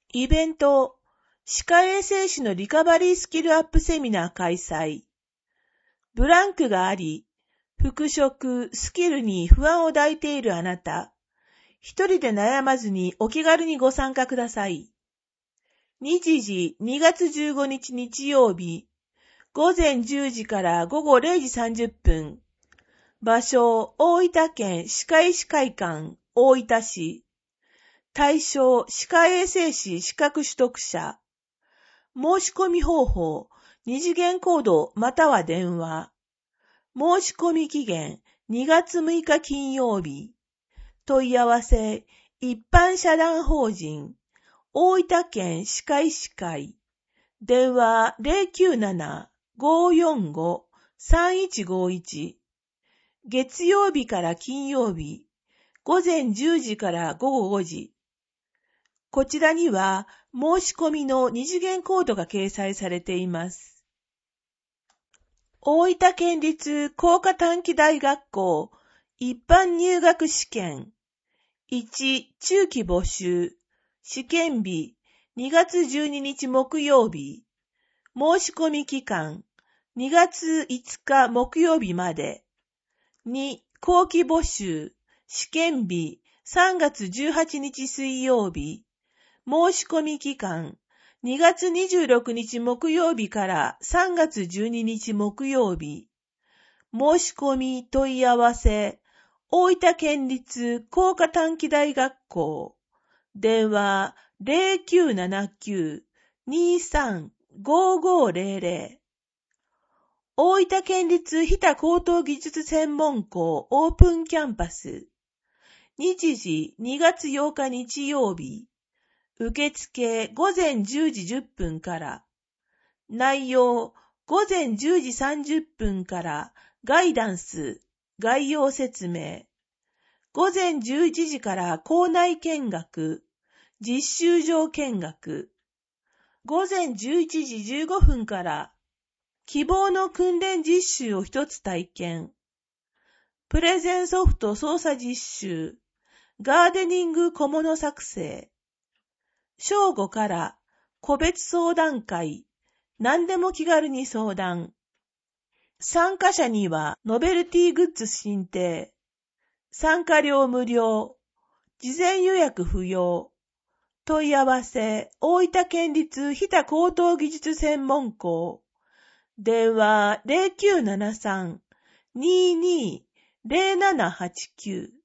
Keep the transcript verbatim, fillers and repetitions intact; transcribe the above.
イベント、歯科衛生士のリカバリースキルアップセミナー開催。ブランクがあり、復職、スキルに不安を抱いているあなた。一人で悩まずにお気軽にご参加ください。日時にがつじゅうごにち日曜日、ごぜんじゅうじからごごれいじさんじゅっぷん。場所、大分県歯科医師会館、大分市。対象、歯科衛生士資格取得者。申し込み方法、二次元コードまたは電話。申し込み期限、にがつむいか金曜日。問い合わせ、一般社団法人、大分県歯科医師会。電話 ゼロきゅうなな ごーよんご さんいちごいち。月曜日から金曜日、ごぜんじゅうじからごごごじ。こちらには申し込みの二次元コードが掲載されています。大分県立工科短期大学校一般入学試験いち中期募集試験日にがつじゅうににち木曜日申し込み期間にがついつか木曜日までに後期募集試験日さんがつじゅうはちにち水曜日申し込み期間にがつにじゅうろくにち木曜日からさんがつじゅうににち木曜日申し込み問い合わせ大分県立工科短期大学校電話 ゼロきゅうななきゅう にーさん ごーごーゼロゼロ 大分県立日田高等技術専門校オープンキャンパス日時にがつようか日曜日受付ごぜんじゅうじじゅっぷんから内容ごぜんじゅうじさんじゅっぷんからガイダンス概要説明ごぜんじゅういちじから校内見学実習場見学ごぜんじゅういちじじゅうごふんから希望の訓練実習を一つ体験プレゼンソフト操作実習ガーデニング小物作成正午から個別相談会何でも気軽に相談参加者にはノベルティグッズ申請参加料無料事前予約不要問い合わせ大分県立日田高等技術専門校電話 ゼロきゅうななさん にーにー ゼロななはちきゅう